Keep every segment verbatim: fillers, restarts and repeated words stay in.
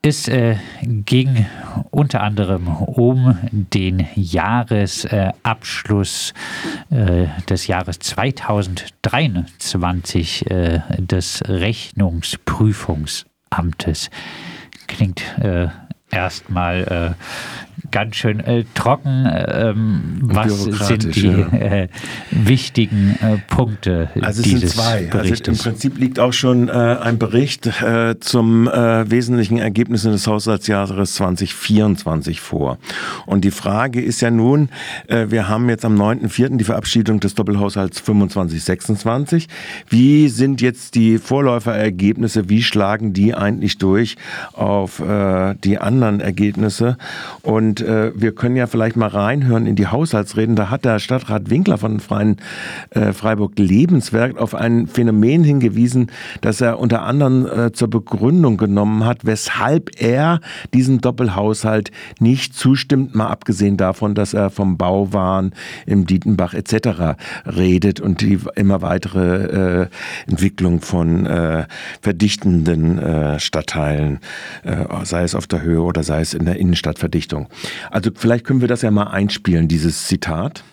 Es äh, ging unter anderem um den Jahresabschluss äh, des Jahres zweitausenddreiundzwanzig äh, des Rechnungsprüfungsamtes. Klingt äh, erstmal äh, ganz schön äh, trocken. Ähm, was sind die ja. äh, wichtigen äh, Punkte also dieses es sind zwei. Berichtes? Also im Prinzip liegt auch schon äh, ein Bericht äh, zum äh, wesentlichen Ergebnissen des Haushaltsjahres zwanzig vierundzwanzig vor. Und die Frage ist ja nun, äh, wir haben jetzt am neunten vierten die Verabschiedung des Doppelhaushalts fünfundzwanzig sechsundzwanzig. Wie sind jetzt die Vorläuferergebnisse? Wie schlagen die eigentlich durch auf äh, die anderen Ergebnisse? Und äh, wir können ja vielleicht mal reinhören in die Haushaltsreden. Da hat der Stadtrat Winkler von Freien, äh, Freiburg Lebenswerk auf ein Phänomen hingewiesen, das er unter anderem äh, zur Begründung genommen hat, weshalb er diesem Doppelhaushalt nicht zustimmt, mal abgesehen davon, dass er vom Bauwahn im Dietenbach et cetera redet und die immer weitere äh, Entwicklung von äh, verdichtenden äh, Stadtteilen, äh, sei es auf der Höhe oder sei es in der Innenstadtverdichtung. Also vielleicht können wir das ja mal einspielen, dieses Zitat.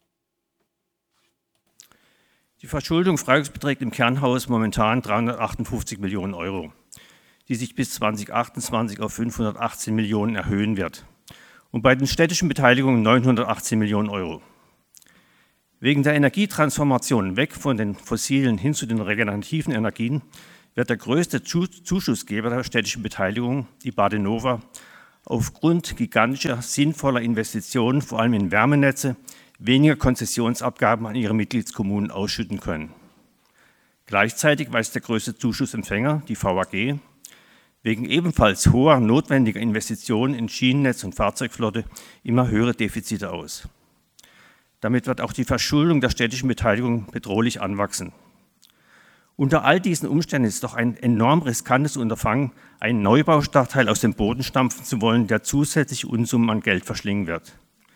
Die Verschuldung Freiburgs beträgt im Kernhaus momentan dreihundertachtundfünfzig Millionen Euro, die sich bis zweitausendachtundzwanzig auf fünfhundertachtzehn Millionen erhöhen wird. Und bei den städtischen Beteiligungen neunhundertachtzehn Millionen Euro. Wegen der Energietransformation weg von den fossilen hin zu den regenerativen Energien wird der größte Zuschussgeber der städtischen Beteiligung, die Badenova, aufgrund gigantischer, sinnvoller Investitionen, vor allem in Wärmenetze, weniger Konzessionsabgaben an ihre Mitgliedskommunen ausschütten können. Gleichzeitig weist der größte Zuschussempfänger, die V A G, wegen ebenfalls hoher notwendiger Investitionen in Schienennetz und Fahrzeugflotte immer höhere Defizite aus. Damit wird auch die Verschuldung der städtischen Beteiligung bedrohlich anwachsen. Unter all diesen Umständen ist es doch ein enorm riskantes Unterfangen, einen Neubaustadtteil aus dem Boden stampfen zu wollen, der zusätzliche Unsummen an Geld verschlingen wird.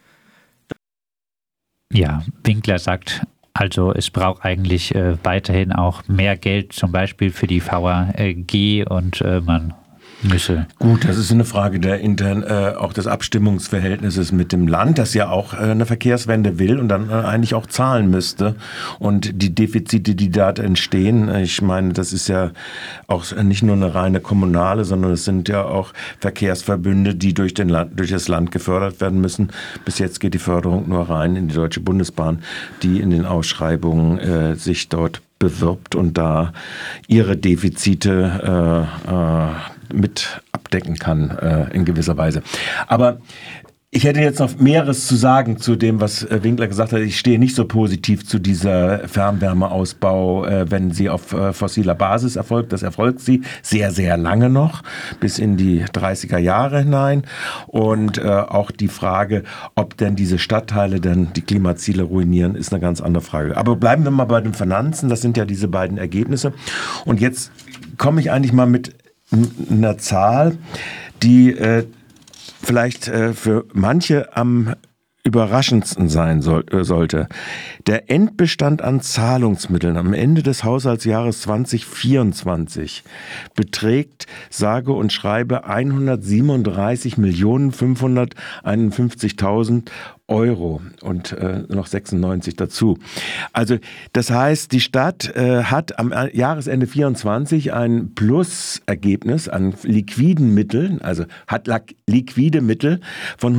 Ja, Winkler sagt also, es braucht eigentlich äh, weiterhin auch mehr Geld, zum Beispiel für die V A G und äh, man müsse. Gut, das ist eine Frage der intern, äh, auch des Abstimmungsverhältnisses mit dem Land, das ja auch äh, eine Verkehrswende will und dann äh, eigentlich auch zahlen müsste. Und die Defizite, die da entstehen, äh, ich meine, das ist ja auch nicht nur eine reine kommunale, sondern es sind ja auch Verkehrsverbünde, die durch, den Land, durch das Land gefördert werden müssen. Bis jetzt geht die Förderung nur rein in die Deutsche Bundesbahn, die in den Ausschreibungen äh, sich dort bewirbt und da ihre Defizite äh, äh, mit abdecken kann äh, in gewisser Weise. Aber ich hätte jetzt noch Mehreres zu sagen zu dem, was Winkler gesagt hat. Ich stehe nicht so positiv zu dieser Fernwärmeausbau, äh, wenn sie auf äh, fossiler Basis erfolgt. Das erfolgt sie sehr, sehr lange noch, bis in die dreißiger Jahre hinein. Und äh, auch die Frage, ob denn diese Stadtteile denn die Klimaziele ruinieren, ist eine ganz andere Frage. Aber bleiben wir mal bei den Finanzen. Das sind ja diese beiden Ergebnisse. Und jetzt komme ich eigentlich mal mit einer Zahl, die äh, vielleicht äh, für manche am überraschendsten sein soll, äh, sollte. Der Endbestand an Zahlungsmitteln am Ende des Haushaltsjahres zwanzig vierundzwanzig beträgt sage und schreibe hundertsiebenunddreißig Millionen fünfhunderteinundfünfzigtausend Euro und äh, noch sechsundneunzig dazu. Also das heißt, die Stadt äh, hat am Jahresende vierundzwanzig ein Plusergebnis an liquiden Mitteln, also hat liquide Mittel von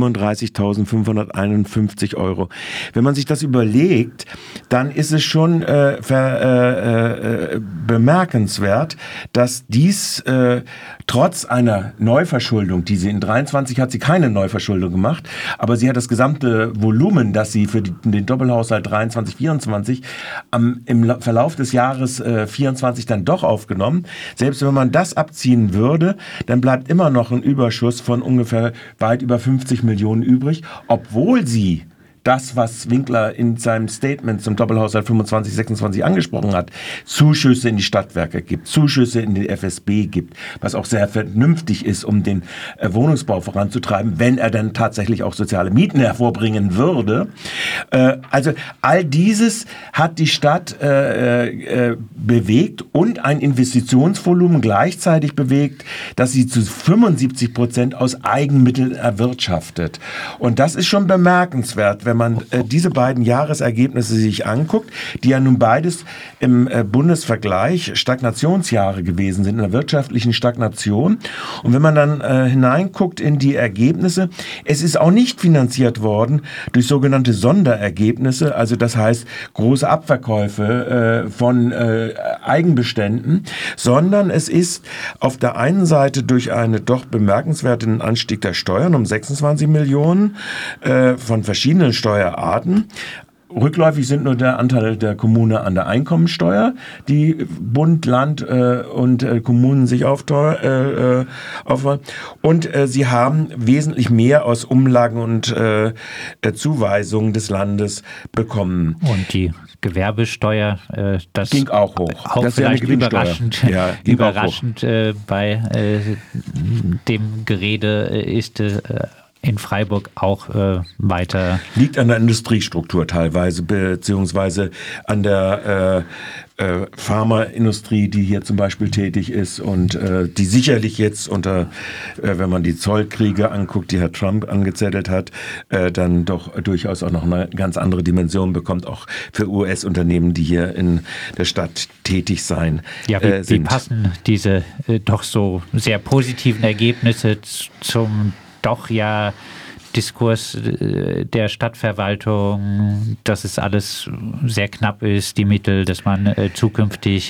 hundertsiebenunddreißigtausendfünfhunderteinundfünfzig Euro. Wenn man sich das überlegt, dann ist es schon äh, ver, äh, äh, bemerkenswert, dass dies äh, trotz einer Neuverschuldung, die sie in dreiundzwanzig hat sie keine Neuverschuldung gemacht, aber sie hat das gesamte Volumen, das sie für die, den Doppelhaushalt dreiundzwanzig vierundzwanzig am, im Verlauf des Jahres äh, vierundzwanzig dann doch aufgenommen. Selbst wenn man das abziehen würde, dann bleibt immer noch ein Überschuss von ungefähr weit über fünfzig Millionen übrig, obwohl sie das, was Winkler in seinem Statement zum Doppelhaushalt fünfundzwanzig sechsundzwanzig angesprochen hat, Zuschüsse in die Stadtwerke gibt, Zuschüsse in die F S B gibt, was auch sehr vernünftig ist, um den äh, Wohnungsbau voranzutreiben, wenn er dann tatsächlich auch soziale Mieten hervorbringen würde. Äh, also all dieses hat die Stadt äh, äh, bewegt und ein Investitionsvolumen gleichzeitig bewegt, das sie zu fünfundsiebzig Prozent aus Eigenmitteln erwirtschaftet. Und das ist schon bemerkenswert, wenn man äh, diese beiden Jahresergebnisse sich anguckt, die ja nun beides im äh, Bundesvergleich Stagnationsjahre gewesen sind, in der wirtschaftlichen Stagnation. Und wenn man dann äh, hineinguckt in die Ergebnisse, es ist auch nicht finanziert worden durch sogenannte Sonderergebnisse, also das heißt große Abverkäufe äh, von äh, Eigenbeständen, sondern es ist auf der einen Seite durch einen doch bemerkenswerten Anstieg der Steuern um sechsundzwanzig Millionen äh, von verschiedenen Steuerarten. Rückläufig sind nur der Anteil der Kommune an der Einkommensteuer, die Bund, Land äh, und äh, Kommunen sich aufteuern. Äh, äh, und äh, sie haben wesentlich mehr aus Umlagen und äh, Zuweisungen des Landes bekommen. Und die Gewerbesteuer, äh, das ging auch hoch. Auch das vielleicht ist ja eine überraschend, ja, überraschend äh, bei äh, dem Gerede äh, ist äh, in Freiburg auch äh, weiter. Liegt an der Industriestruktur teilweise, beziehungsweise an der äh, äh, Pharmaindustrie, die hier zum Beispiel tätig ist und äh, die sicherlich jetzt unter, äh, wenn man die Zollkriege anguckt, die Herr Trump angezettelt hat, äh, dann doch durchaus auch noch eine ganz andere Dimension bekommt, auch für U S-Unternehmen, die hier in der Stadt tätig sein ja, wie, äh, sind. Wie passen diese äh, doch so sehr positiven Ergebnisse zum doch ja Diskurs der Stadtverwaltung, dass es alles sehr knapp ist, die Mittel, dass man äh, zukünftig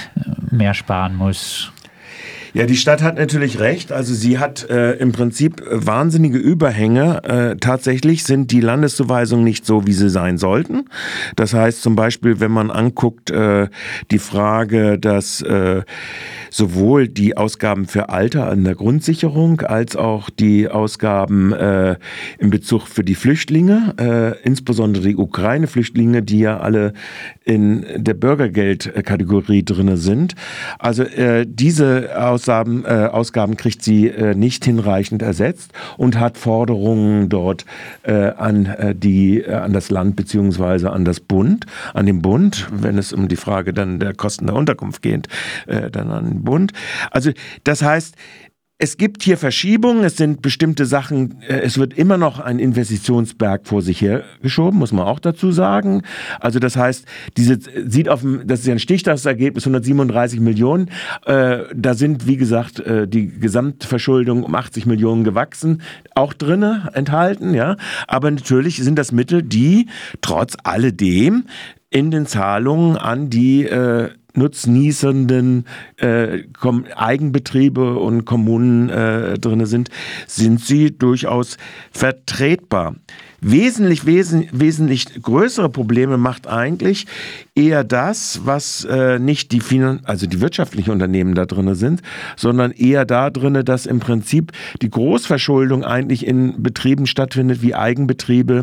mehr sparen muss? Ja, die Stadt hat natürlich recht. Also sie hat äh, im Prinzip wahnsinnige Überhänge. Äh, tatsächlich sind die Landeszuweisungen nicht so, wie sie sein sollten. Das heißt zum Beispiel, wenn man anguckt, äh, die Frage, dass äh, sowohl die Ausgaben für Alter an der Grundsicherung als auch die Ausgaben äh, in Bezug für die Flüchtlinge, äh, insbesondere die Ukraine-Flüchtlinge, die ja alle in der Bürgergeldkategorie drinne sind. Also äh, diese Ausgaben, äh, Ausgaben kriegt sie äh, nicht hinreichend ersetzt und hat Forderungen dort äh, an äh, die äh, an das Land beziehungsweise an das Bund, an den Bund, wenn es um die Frage dann der Kosten der Unterkunft geht, äh, dann an den Bund. Also das heißt, es gibt hier Verschiebungen, es sind bestimmte Sachen, es wird immer noch ein Investitionsberg vor sich hergeschoben, muss man auch dazu sagen. Also das heißt, diese sieht auf dem, das ist ja ein Stichtagsergebnis, hundertsiebenunddreißig Millionen. Äh, da sind, wie gesagt, äh, die Gesamtverschuldung um achtzig Millionen gewachsen, auch drinne enthalten, ja. Aber natürlich sind das Mittel, die trotz alledem in den Zahlungen an die äh, nutznießenden äh, Eigenbetriebe und Kommunen äh, drin sind, sind sie durchaus vertretbar. Wesentlich, wesen, wesentlich größere Probleme macht eigentlich eher das, was äh, nicht die, Finan- also die wirtschaftlichen Unternehmen da drin sind, sondern eher da drin, dass im Prinzip die Großverschuldung eigentlich in Betrieben stattfindet, wie Eigenbetriebe,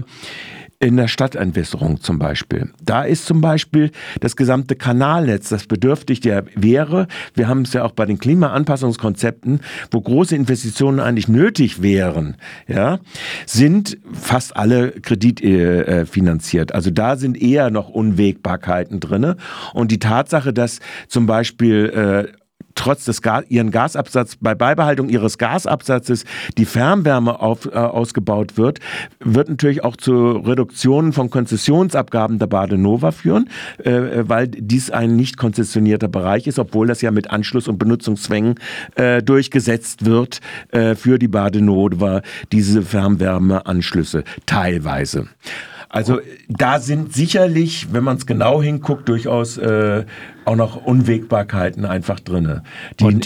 in der Stadtentwässerung zum Beispiel. Da ist zum Beispiel das gesamte Kanalnetz, das bedürftig der wäre. Wir haben es ja auch bei den Klimaanpassungskonzepten, wo große Investitionen eigentlich nötig wären, ja, sind fast alle kreditfinanziert. Also da sind eher noch Unwägbarkeiten drin. Und die Tatsache, dass zum Beispiel äh, trotz des Gas, ihren Gasabsatz, bei Beibehaltung ihres Gasabsatzes die Fernwärme auf, äh, ausgebaut wird, wird natürlich auch zu Reduktionen von Konzessionsabgaben der Badenova führen, äh, weil dies ein nicht konzessionierter Bereich ist, obwohl das ja mit Anschluss- und Benutzungszwängen äh, durchgesetzt wird äh, für die Badenova, diese Fernwärmeanschlüsse teilweise. Also da sind sicherlich, wenn man es genau hinguckt, durchaus äh, auch noch Unwägbarkeiten einfach drin. Und im,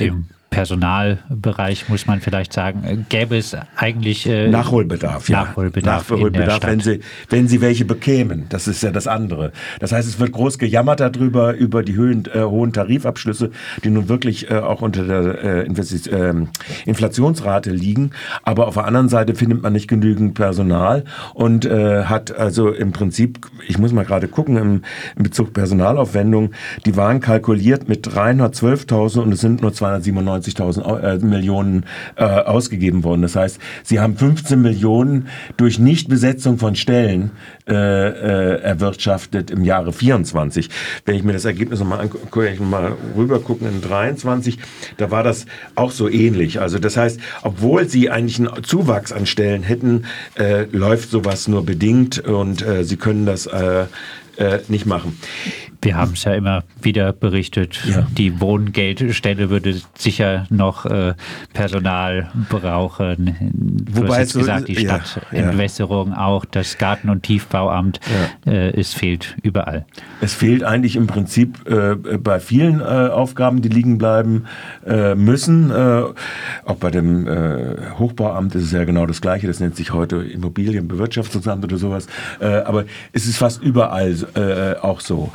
Personalbereich, muss man vielleicht sagen, gäbe es eigentlich äh, Nachholbedarf, ja. Nachholbedarf, Nachholbedarf wenn Sie, wenn Sie welche bekämen. Das ist ja das andere. Das heißt, es wird groß gejammert darüber, über die Höhen, äh, hohen Tarifabschlüsse, die nun wirklich äh, auch unter der äh, Investi- äh, Inflationsrate liegen. Aber auf der anderen Seite findet man nicht genügend Personal und äh, hat also im Prinzip, ich muss mal gerade gucken, im, in Bezug Personalaufwendung, die waren kalkuliert mit dreihundertzwölftausend und es sind nur zweihundertsiebenundneunzigtausend äh, Millionen äh, ausgegeben worden. Das heißt, sie haben fünfzehn Millionen durch Nichtbesetzung von Stellen äh, äh, erwirtschaftet im Jahre vierundzwanzig. Wenn ich mir das Ergebnis nochmal angucke, ich mal rüber gucken in dreiundzwanzig, da war das auch so ähnlich. Also das heißt, obwohl sie eigentlich einen Zuwachs an Stellen hätten, äh, läuft sowas nur bedingt und äh, sie können das äh, äh, nicht machen. Wir haben es ja immer wieder berichtet, ja. Die Wohngeldstelle würde sicher noch äh, Personal brauchen. Du Wobei hast jetzt so, gesagt, die ja, Stadtentwässerung ja. auch, das Garten- und Tiefbauamt, ja. äh, es fehlt überall. Es fehlt eigentlich im Prinzip äh, bei vielen äh, Aufgaben, die liegen bleiben äh, müssen. Äh, auch bei dem äh, Hochbauamt ist es ja genau das Gleiche, das nennt sich heute Immobilienbewirtschaftungsamt oder sowas. Äh, aber es ist fast überall äh, auch so.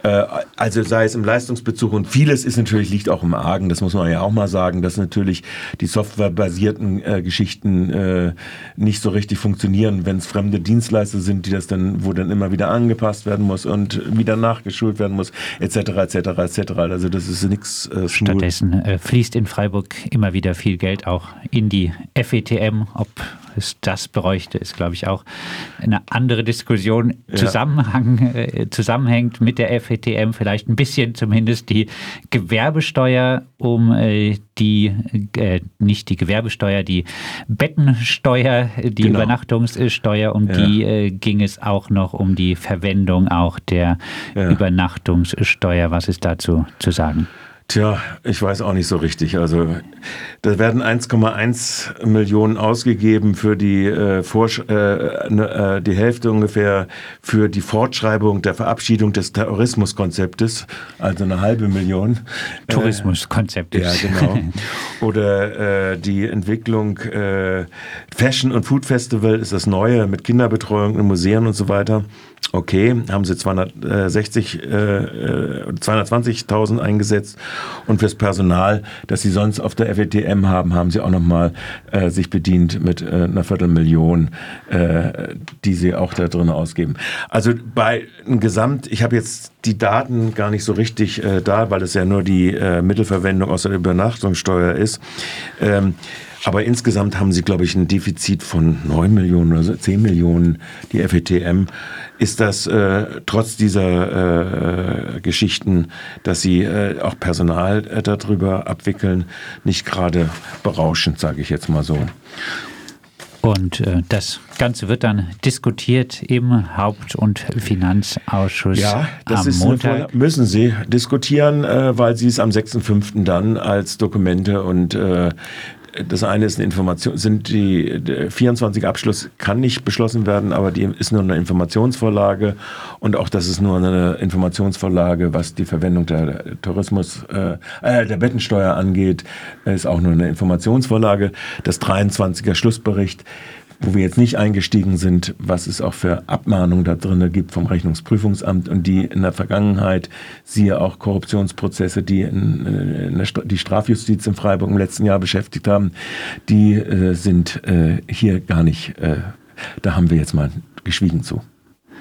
Also sei es im Leistungsbezug und vieles ist natürlich, liegt auch im Argen, das muss man ja auch mal sagen, dass natürlich die softwarebasierten äh, Geschichten äh, nicht so richtig funktionieren, wenn es fremde Dienstleister sind, die das dann, wo dann immer wieder angepasst werden muss und wieder nachgeschult werden muss, et cetera, et cetera, et cetera. Also das ist nichts äh, Stattdessen äh, fließt in Freiburg immer wieder viel Geld auch in die F E T M, ob es das bräuchte, ist, glaube ich, auch eine andere Diskussion. Ja. Zusammenhang, äh, zusammenhängt mit der F E T M vielleicht ein bisschen zumindest die Gewerbesteuer, um äh, die, äh, nicht die Gewerbesteuer, die Bettensteuer, die genau. Übernachtungssteuer, um ja. die äh, ging es auch noch um die Verwendung auch der ja. Übernachtungssteuer. Was ist dazu zu sagen? Tja, ich weiß auch nicht so richtig. Also da werden eins Komma eins Millionen ausgegeben für die, äh, Vorsch- äh, ne, äh, die Hälfte ungefähr für die Fortschreibung der Verabschiedung des Tourismuskonzeptes, also eine halbe Million. Tourismuskonzeptes. Äh, ja, genau. Oder äh, die Entwicklung äh, Fashion und Food Festival ist das Neue mit Kinderbetreuung in Museen und so weiter. Okay, haben sie zweihundertsechzig, äh, zweihundertzwanzigtausend eingesetzt und fürs Personal, das sie sonst auf der F E T M haben, haben sie auch nochmal äh, sich bedient mit äh, einer Viertelmillion, äh, die sie auch da drin ausgeben. Also bei einem Gesamt, ich habe jetzt die Daten gar nicht so richtig äh, da, weil es ja nur die äh, Mittelverwendung aus der Übernachtungssteuer ist. Ähm, Aber insgesamt haben sie, glaube ich, ein Defizit von neun Millionen oder so, zehn Millionen, die F E T M. Ist das äh, trotz dieser äh, Geschichten, dass sie äh, auch Personal äh, darüber abwickeln, nicht gerade berauschend, sage ich jetzt mal so. Und äh, das Ganze wird dann diskutiert im Haupt- und Finanzausschuss ja, das am ist Montag. Müssen Sie diskutieren, äh, weil Sie es am sechsten fünften dann als Dokumente und äh, das eine ist eine Information, sind die vierundzwanzig Abschluss kann nicht beschlossen werden, aber die ist nur eine Informationsvorlage und auch das ist nur eine Informationsvorlage, was die Verwendung der Tourismus, äh, der Bettensteuer angeht, ist auch nur eine Informationsvorlage. Das dreiundzwanziger Schlussbericht, wo wir jetzt nicht eingestiegen sind, was es auch für Abmahnungen da drin gibt vom Rechnungsprüfungsamt und die in der Vergangenheit, siehe auch Korruptionsprozesse, die in, in der, die Strafjustiz in Freiburg im letzten Jahr beschäftigt haben, die äh, sind äh, hier gar nicht, äh, da haben wir jetzt mal geschwiegen zu.